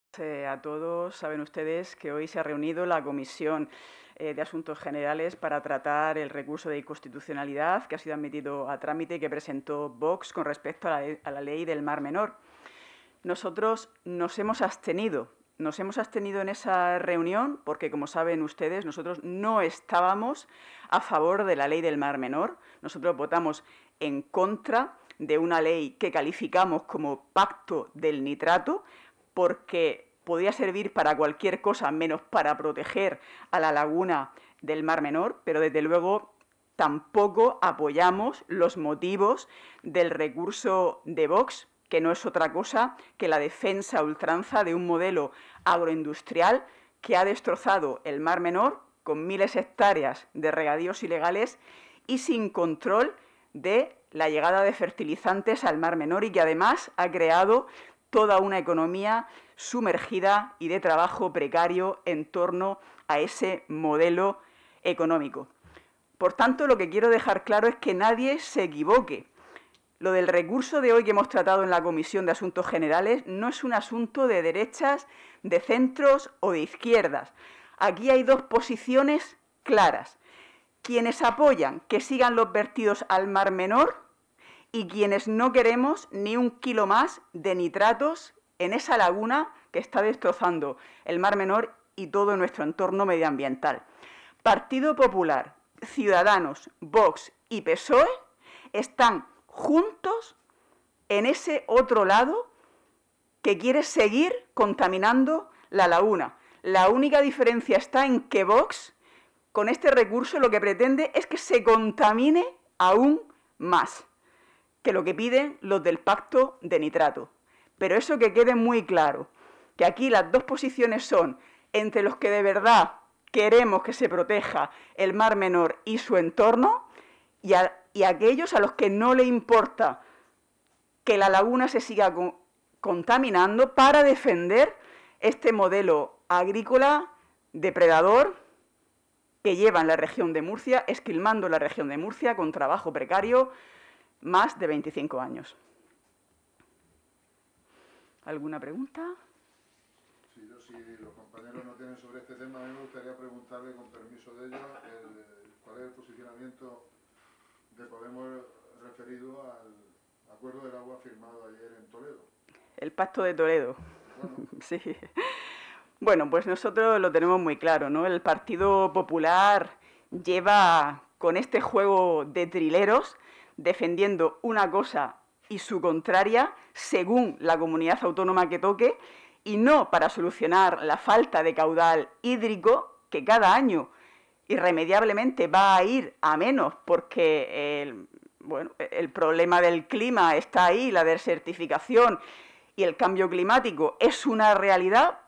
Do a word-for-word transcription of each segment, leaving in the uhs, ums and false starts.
Eh, a todos, saben ustedes que hoy se ha reunido la Comisión eh, de Asuntos Generales para tratar el recurso de inconstitucionalidad que ha sido admitido a trámite y que presentó Vox con respecto a la, a la ley del Mar Menor. Nosotros nos hemos abstenido, nos hemos abstenido en esa reunión porque, como saben ustedes, nosotros no estábamos a favor de la ley del Mar Menor. Nosotros votamos en contra de una ley que calificamos como pacto del nitrato, porque podía servir para cualquier cosa menos para proteger a la laguna del Mar Menor, pero desde luego tampoco apoyamos los motivos del recurso de Vox, que no es otra cosa que la defensa a ultranza de un modelo agroindustrial que ha destrozado el Mar Menor con miles de hectáreas de regadíos ilegales y sin control de la llegada de fertilizantes al Mar Menor, y que además ha creado toda una economía sumergida y de trabajo precario en torno a ese modelo económico. Por tanto, lo que quiero dejar claro es que nadie se equivoque. Lo del recurso de hoy que hemos tratado en la Comisión de Asuntos Generales no es un asunto de derechas, de centros o de izquierdas. Aquí hay dos posiciones claras. Quienes apoyan que sigan los vertidos al Mar Menor y quienes no queremos ni un kilo más de nitratos en esa laguna que está destrozando el Mar Menor y todo nuestro entorno medioambiental. Partido Popular, Ciudadanos, Vox y P S O E están juntos en ese otro lado que quiere seguir contaminando la laguna. La única diferencia está en que Vox, con este recurso, lo que pretende es que se contamine aún más que lo que piden los del pacto de nitrato. Pero eso que quede muy claro, que aquí las dos posiciones son entre los que de verdad queremos que se proteja el Mar Menor y su entorno, y, a, y aquellos a los que no le importa que la laguna se siga con, contaminando para defender este modelo agrícola depredador que lleva en la región de Murcia, esquilmando la región de Murcia con trabajo precario más de veinticinco años. ¿Alguna pregunta? Sí, yo, si los compañeros no tienen sobre este tema, a mí me gustaría preguntarle, con permiso de ellos, el, cuál es el posicionamiento de Podemos referido al acuerdo del agua firmado ayer en Toledo. El pacto de Toledo. Bueno. Sí. Bueno, pues nosotros lo tenemos muy claro, ¿no? El Partido Popular lleva con este juego de trileros defendiendo una cosa y su contraria según la comunidad autónoma que toque, y no para solucionar la falta de caudal hídrico que cada año irremediablemente va a ir a menos porque el, bueno, el problema del clima está ahí, la desertificación y el cambio climático es una realidad,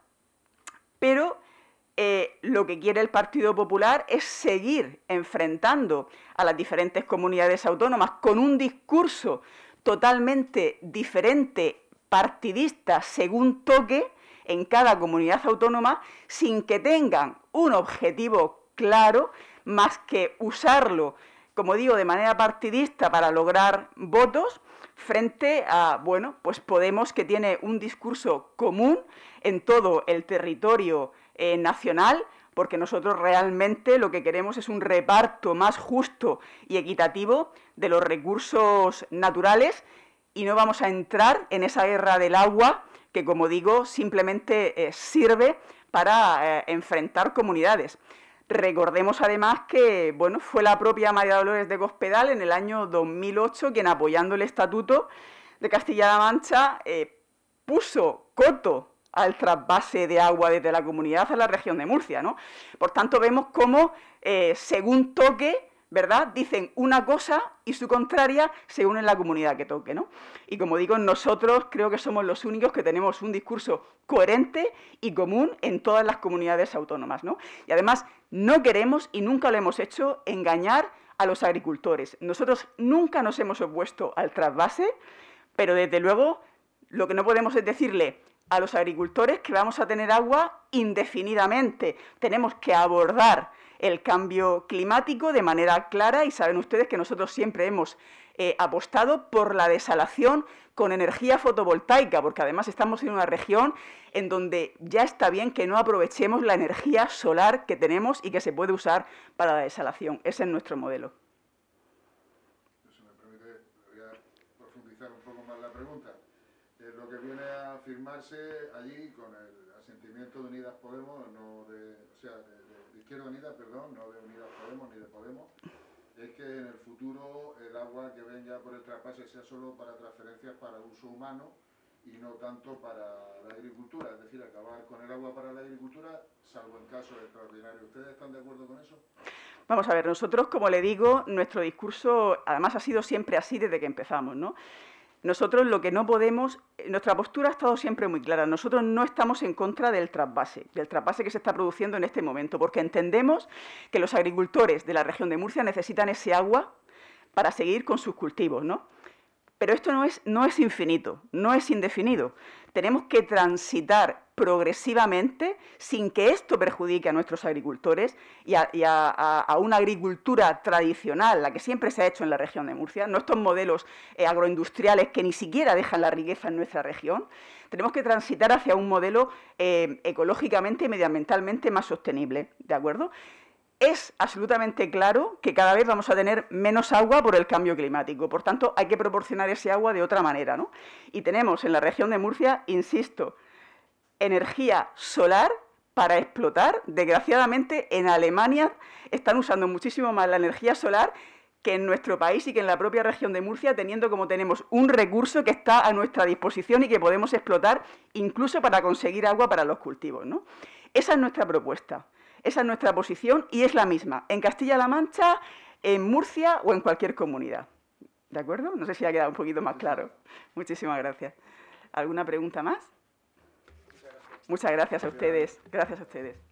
pero eh, lo que quiere el Partido Popular es seguir enfrentando a las diferentes comunidades autónomas con un discurso totalmente diferente, partidista, según toque en cada comunidad autónoma, sin que tengan un objetivo claro más que usarlo, como digo, de manera partidista para lograr votos, frente a, bueno, pues Podemos, que tiene un discurso común en todo el territorio eh, nacional, porque nosotros realmente lo que queremos es un reparto más justo y equitativo de los recursos naturales, y no vamos a entrar en esa guerra del agua que, como digo, simplemente eh, sirve para eh, enfrentar comunidades. Recordemos además que, bueno, fue la propia María Dolores de Cospedal en el año dos mil ocho quien, apoyando el Estatuto de Castilla-La Mancha, eh, puso coto al trasvase de agua desde la comunidad a la región de Murcia, ¿no? Por tanto, vemos cómo, eh, según toque, ¿verdad?, dicen una cosa y su contraria según en la comunidad que toque, ¿no? Y como digo, nosotros creo que somos los únicos que tenemos un discurso coherente y común en todas las comunidades autónomas, ¿no? Y además no queremos, y nunca lo hemos hecho, engañar a los agricultores. Nosotros nunca nos hemos opuesto al trasvase, pero desde luego lo que no podemos es decirle a los agricultores que vamos a tener agua indefinidamente. Tenemos que abordar el cambio climático de manera clara, y saben ustedes que nosotros siempre hemos eh, apostado por la desalación con energía fotovoltaica, porque además estamos en una región en donde ya está bien que no aprovechemos la energía solar que tenemos y que se puede usar para la desalación. Ese es nuestro modelo. Si me permite, voy a profundizar un poco más la pregunta. Eh, lo que viene a firmarse allí con el asentimiento de Unidas Podemos, no de, o sea, de, de, de Izquierda Unida, perdón, no de Unidas Podemos ni de Podemos, es que en el futuro el agua que venga por el trasvase sea solo para transferencias para uso humano y no tanto para la agricultura, es decir, acabar con el agua para la agricultura, salvo en casos extraordinarios. ¿Ustedes están de acuerdo con eso? Vamos a ver, nosotros, como le digo, nuestro discurso además ha sido siempre así desde que empezamos, ¿no? Nosotros lo que no podemos, nuestra postura ha estado siempre muy clara, nosotros no estamos en contra del trasvase, del trasvase que se está produciendo en este momento, porque entendemos que los agricultores de la región de Murcia necesitan ese agua para seguir con sus cultivos, ¿no? Pero esto no es, no es infinito, no es indefinido. Tenemos que transitar progresivamente sin que esto perjudique a nuestros agricultores y a, y a, a, a una agricultura tradicional, la que siempre se ha hecho en la región de Murcia, no estos modelos eh, agroindustriales que ni siquiera dejan la riqueza en nuestra región. Tenemos que transitar hacia un modelo eh, ecológicamente y medioambientalmente más sostenible, ¿de acuerdo? Es absolutamente claro que cada vez vamos a tener menos agua por el cambio climático. Por tanto, hay que proporcionar ese agua de otra manera, ¿no? Y tenemos en la región de Murcia, insisto, energía solar para explotar. Desgraciadamente, en Alemania están usando muchísimo más la energía solar que en nuestro país y que en la propia región de Murcia, teniendo como tenemos un recurso que está a nuestra disposición y que podemos explotar incluso para conseguir agua para los cultivos, ¿no? Esa es nuestra propuesta. Esa es nuestra posición y es la misma en Castilla-La Mancha, en Murcia o en cualquier comunidad. ¿De acuerdo? No sé si ha quedado un poquito más claro. Muchísimas gracias. ¿Alguna pregunta más? Muchas gracias a ustedes. Gracias a ustedes.